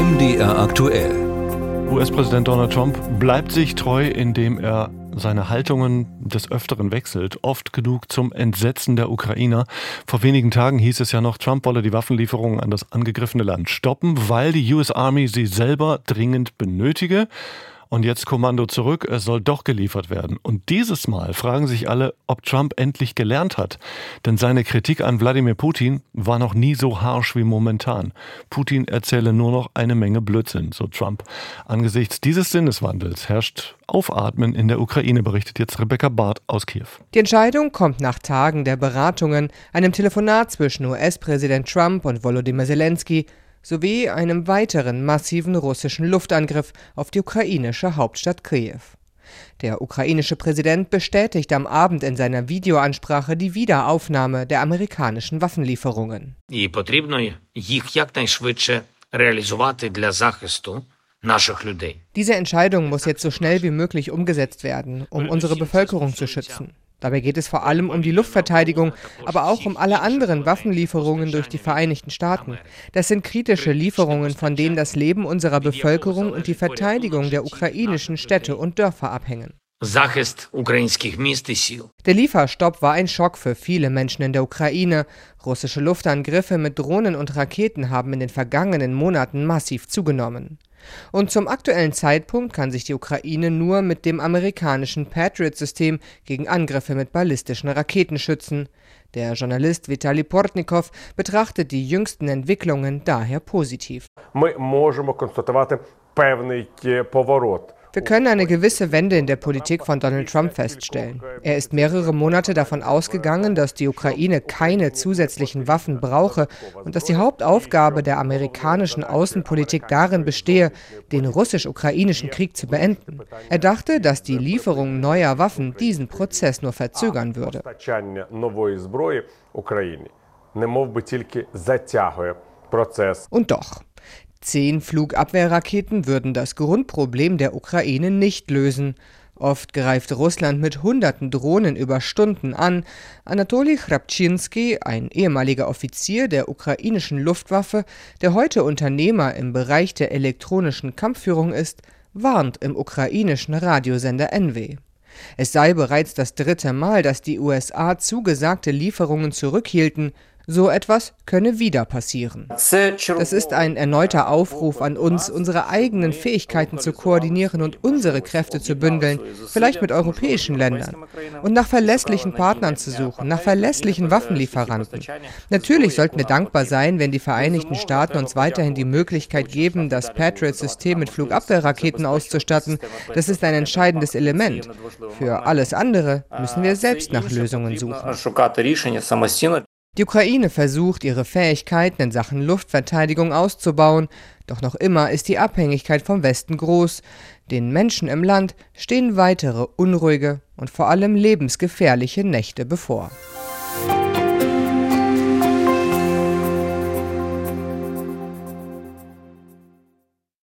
MDR aktuell. US-Präsident Donald Trump bleibt sich treu, indem er seine Haltungen des Öfteren wechselt, oft genug zum Entsetzen der Ukrainer. Vor wenigen Tagen hieß es ja noch, Trump wolle die Waffenlieferungen an das angegriffene Land stoppen, weil die US Army sie selber dringend benötige. Und jetzt Kommando zurück, es soll doch geliefert werden. Und dieses Mal fragen sich alle, ob Trump endlich gelernt hat. Denn seine Kritik an Wladimir Putin war noch nie so harsch wie momentan. Putin erzähle nur noch eine Menge Blödsinn, so Trump. Angesichts dieses Sinneswandels herrscht Aufatmen in der Ukraine, berichtet jetzt Rebecca Barth aus Kiew. Die Entscheidung kommt nach Tagen der Beratungen, einem Telefonat zwischen US-Präsident Trump und Volodymyr Zelensky, sowie einem weiteren massiven russischen Luftangriff auf die ukrainische Hauptstadt Kiew. Der ukrainische Präsident bestätigt am Abend in seiner Videoansprache die Wiederaufnahme der amerikanischen Waffenlieferungen. Diese Entscheidung muss jetzt so schnell wie möglich umgesetzt werden, um unsere Bevölkerung zu schützen. Dabei geht es vor allem um die Luftverteidigung, aber auch um alle anderen Waffenlieferungen durch die Vereinigten Staaten. Das sind kritische Lieferungen, von denen das Leben unserer Bevölkerung und die Verteidigung der ukrainischen Städte und Dörfer abhängen. Der Lieferstopp war ein Schock für viele Menschen in der Ukraine. Russische Luftangriffe mit Drohnen und Raketen haben in den vergangenen Monaten massiv zugenommen. Und zum aktuellen Zeitpunkt kann sich die Ukraine nur mit dem amerikanischen Patriot-System gegen Angriffe mit ballistischen Raketen schützen. Der Journalist Vitali Portnikow betrachtet die jüngsten Entwicklungen daher positiv. Wir können eine gewisse Wende in der Politik von Donald Trump feststellen. Er ist mehrere Monate davon ausgegangen, dass die Ukraine keine zusätzlichen Waffen brauche und dass die Hauptaufgabe der amerikanischen Außenpolitik darin bestehe, den russisch-ukrainischen Krieg zu beenden. Er dachte, dass die Lieferung neuer Waffen diesen Prozess nur verzögern würde. Und doch. 10 Flugabwehrraketen würden das Grundproblem der Ukraine nicht lösen. Oft greift Russland mit hunderten Drohnen über Stunden an. Anatoli Chrapczynski, ein ehemaliger Offizier der ukrainischen Luftwaffe, der heute Unternehmer im Bereich der elektronischen Kampfführung ist, warnt im ukrainischen Radiosender NW. Es sei bereits das 3. Mal, dass die USA zugesagte Lieferungen zurückhielten. So etwas könne wieder passieren. Das ist ein erneuter Aufruf an uns, unsere eigenen Fähigkeiten zu koordinieren und unsere Kräfte zu bündeln, vielleicht mit europäischen Ländern, und nach verlässlichen Partnern zu suchen, nach verlässlichen Waffenlieferanten. Natürlich sollten wir dankbar sein, wenn die Vereinigten Staaten uns weiterhin die Möglichkeit geben, das Patriot-System mit Flugabwehrraketen auszustatten. Das ist ein entscheidendes Element. Für alles andere müssen wir selbst nach Lösungen suchen. Die Ukraine versucht, ihre Fähigkeiten in Sachen Luftverteidigung auszubauen, doch noch immer ist die Abhängigkeit vom Westen groß. Den Menschen im Land stehen weitere unruhige und vor allem lebensgefährliche Nächte bevor.